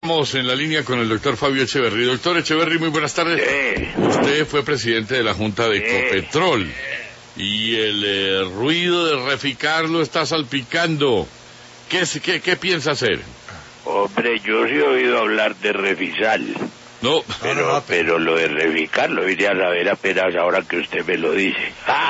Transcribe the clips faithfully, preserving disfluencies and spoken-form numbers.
Estamos en la línea con el doctor Fabio Echeverry. Doctor Echeverry, muy buenas tardes. Sí. Usted fue presidente de la Junta de Sí. Ecopetrol y el eh, ruido de Reficar lo está salpicando. ¿Qué, es- qué, ¿Qué piensa hacer? Hombre, yo sí he oído hablar de Refisal, No, pero, pero lo de Reficar lo iré a saber apenas ahora que usted me lo dice. ¡Ja!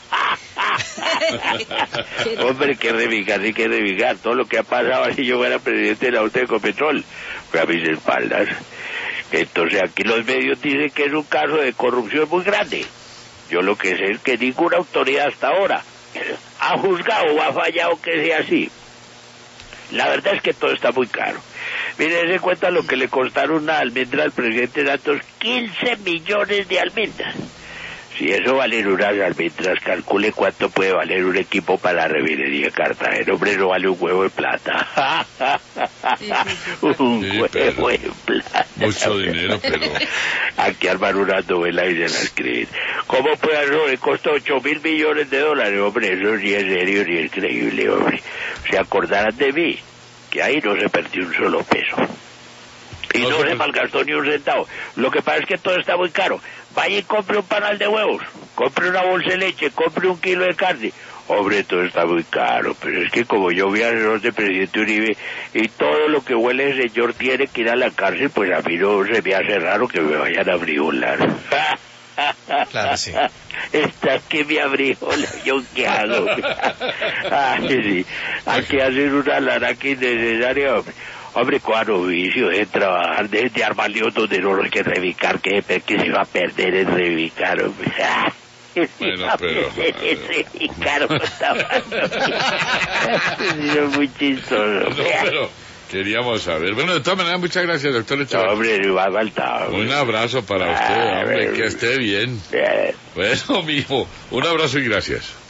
Hombre, que Reficar, sí que Reficar. Todo lo que ha pasado si yo fuera presidente de la Junta de Ecopetrol fue a mis espaldas. Entonces aquí los medios dicen que es un caso de corrupción muy grande. Yo lo que sé es que ninguna autoridad hasta ahora ha juzgado o ha fallado que sea así. La verdad es que todo está muy caro. Mire, se cuenta lo que le costaron una almendra al presidente Santos, quince millones de almendras. Si eso valen unas almendras, calcule cuánto puede valer un equipo para la refinería de Cartagena. Hombre, no vale un huevo de plata. Sí, sí, sí. Un Sí, huevo pero- de plata. mucho dinero, pero... Aquí arman una novela y se la escriben. ¿Cómo puede eso? Le costó ocho mil millones de dólares. Hombre, eso sí es serio, ni es creíble, hombre. Se acordarán de mí, que ahí no se perdió un solo peso. Y No no, se se per- malgastó ni un centavo. Lo que pasa es que todo está muy caro. Vaya y compre un panal de huevos, compre una bolsa de leche, compre un kilo de carne. Hombre, todo está muy caro, pero es que como yo vi al señor de presidente Uribe y todo lo que huele el señor tiene que ir a la cárcel, pues a mí no se me hace raro que me vayan a frijolar. Claro, sí. Está que me abrijola, ¿yo qué hago? Ay, sí, hay que hacer una lana que innecesaria, hombre. Hombre, con oficio de trabajar, de, de armar líos donde no hay que revicar, que, que se va a perder en revicar, hombre. Bueno, pero- Revicar, es muy chistoso. No, pero queríamos saber. Bueno, de todas maneras, muchas gracias, doctor No, Echeverry. hombre, no va a faltar. Un abrazo para usted, hombre, que esté bien. Eh, Bueno, mijo, un abrazo y gracias.